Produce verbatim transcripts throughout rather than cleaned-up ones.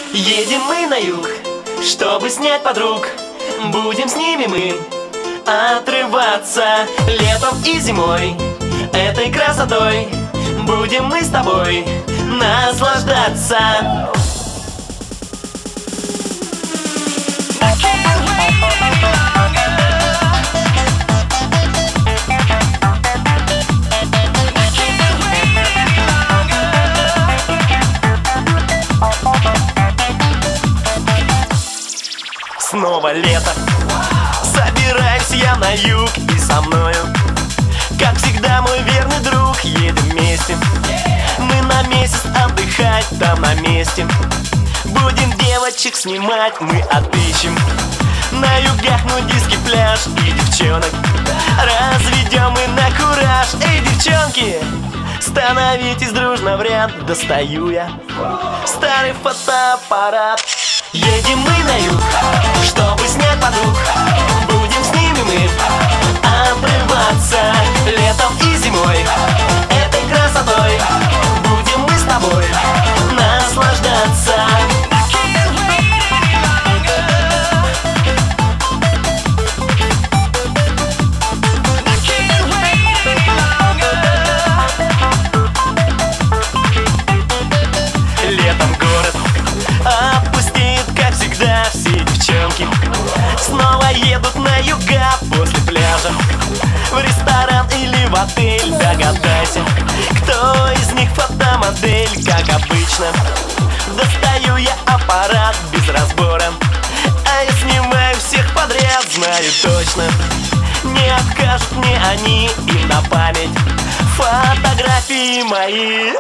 Едем мы на юг, чтобы снять подруг. Будем с ними мы отрываться летом и зимой. Этой красотой будем мы с тобой наслаждаться. Снова лето, собираюсь я на юг, и со мною, как всегда, мой верный друг. Едем вместе, мы на месяц отдыхать там на месте. Будем девочек снимать, мы отыщем на югах нудистский пляж и девчонок разведем мы на кураж. Эй, девчонки, становитесь дружно в ряд. Достаю я старый фотоаппарат. Едем мы на юг, чтобы снять подруг. Будем с ними мы отрываться летом и зимой. Этой красотой будем мы с тобой наслаждаться. Летом город опустеет, как всегда, все девчонки снова едут на юга после пляжа в ресторан или в отель. Догадайся, кто из них фотомодель. Как обычно, достаю я аппарат без разбора, а я снимаю всех подряд. Знаю точно, не откажут мне они, им на память фотографии мои.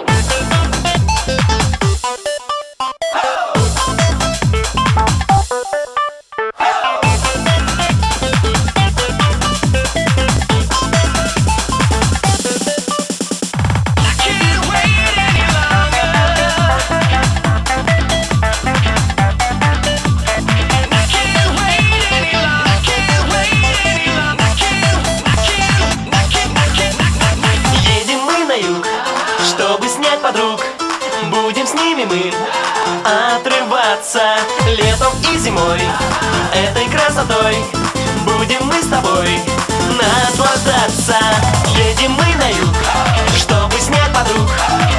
Чтобы снять подруг, будем с ними мы отрываться летом и зимой. Этой красотой будем мы с тобой наслаждаться. Едем мы на юг, чтобы снять подруг.